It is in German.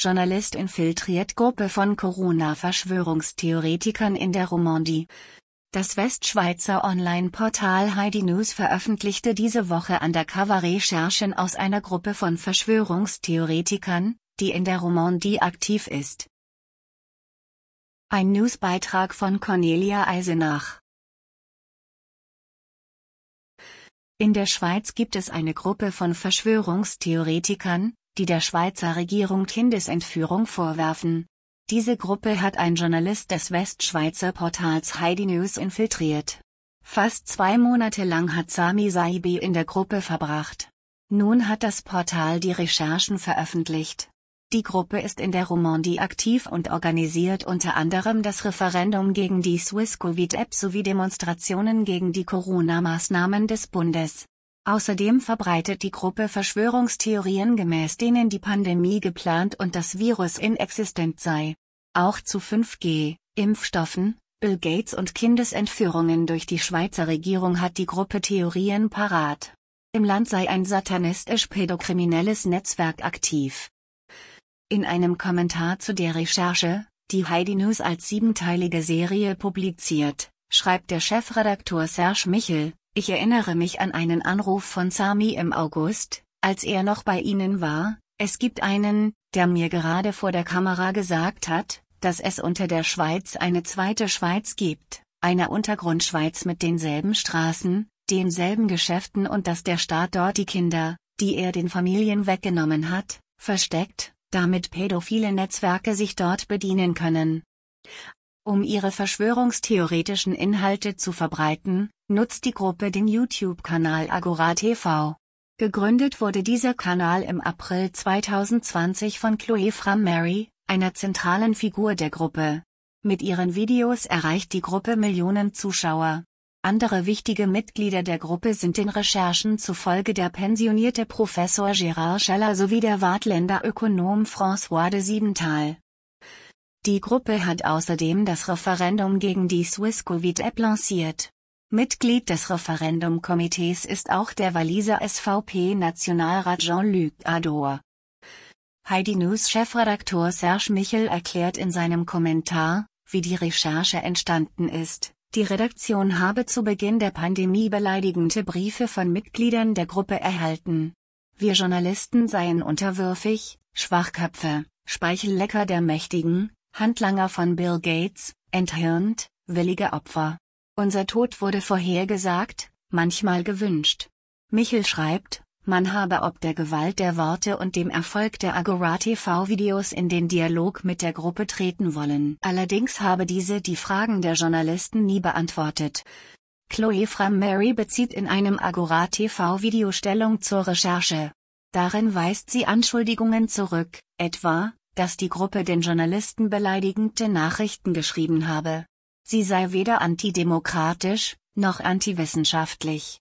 Journalist infiltriert Gruppe von Corona-Verschwörungstheoretikern in der Romandie. Das Westschweizer Online-Portal Heidi News veröffentlichte diese Woche Undercover-Recherchen aus einer Gruppe von Verschwörungstheoretikern, die in der Romandie aktiv ist. Ein Newsbeitrag von Cornelia Eisenach. In der Schweiz gibt es eine Gruppe von Verschwörungstheoretikern, die der Schweizer Regierung Kindesentführung vorwerfen. Diese Gruppe hat ein Journalist des Westschweizer Portals Heidi News infiltriert. Fast 2 Monate lang hat Sami Saibi in der Gruppe verbracht. Nun hat das Portal die Recherchen veröffentlicht. Die Gruppe ist in der Romandie aktiv und organisiert unter anderem das Referendum gegen die Swiss-Covid-App sowie Demonstrationen gegen die Corona-Maßnahmen des Bundes. Außerdem verbreitet die Gruppe Verschwörungstheorien, gemäß denen die Pandemie geplant und das Virus inexistent sei. Auch zu 5G, Impfstoffen, Bill Gates und Kindesentführungen durch die Schweizer Regierung hat die Gruppe Theorien parat. Im Land sei ein satanistisch-pädokriminelles Netzwerk aktiv. In einem Kommentar zu der Recherche, die Heidi News als 7-teilige Serie publiziert, schreibt der Chefredaktor Serge Michel: Ich erinnere mich an einen Anruf von Sami im August, als er noch bei Ihnen war. Es gibt einen, der mir gerade vor der Kamera gesagt hat, dass es unter der Schweiz eine zweite Schweiz gibt, eine Untergrundschweiz mit denselben Straßen, denselben Geschäften und dass der Staat dort die Kinder, die er den Familien weggenommen hat, versteckt, damit pädophile Netzwerke sich dort bedienen können. Um ihre verschwörungstheoretischen Inhalte zu verbreiten, nutzt die Gruppe den YouTube-Kanal Agora TV. Gegründet wurde dieser Kanal im April 2020 von Chloe Frammary, einer zentralen Figur der Gruppe. Mit ihren Videos erreicht die Gruppe Millionen Zuschauer. Andere wichtige Mitglieder der Gruppe sind den Recherchen zufolge der pensionierte Professor Gérard Scheller sowie der Waadtländer Ökonom François de Siebenthal. Die Gruppe hat außerdem das Referendum gegen die Swiss-Covid-App lanciert. Mitglied des Referendumkomitees ist auch der Walliser SVP-Nationalrat Jean-Luc Ador. Heidi News Chefredaktor Serge Michel erklärt in seinem Kommentar, wie die Recherche entstanden ist. Die Redaktion habe zu Beginn der Pandemie beleidigende Briefe von Mitgliedern der Gruppe erhalten. Wir Journalisten seien unterwürfig, Schwachköpfe, Speichellecker der Mächtigen, Handlanger von Bill Gates, enthirnt, willige Opfer. Unser Tod wurde vorhergesagt, manchmal gewünscht. Michel schreibt, man habe ob der Gewalt der Worte und dem Erfolg der Agora TV-Videos in den Dialog mit der Gruppe treten wollen. Allerdings habe diese die Fragen der Journalisten nie beantwortet. Chloe Frammary bezieht in einem Agora TV-Video Stellung zur Recherche. Darin weist sie Anschuldigungen zurück, etwa, dass die Gruppe den Journalisten beleidigende Nachrichten geschrieben habe. Sie sei weder antidemokratisch, noch antiwissenschaftlich.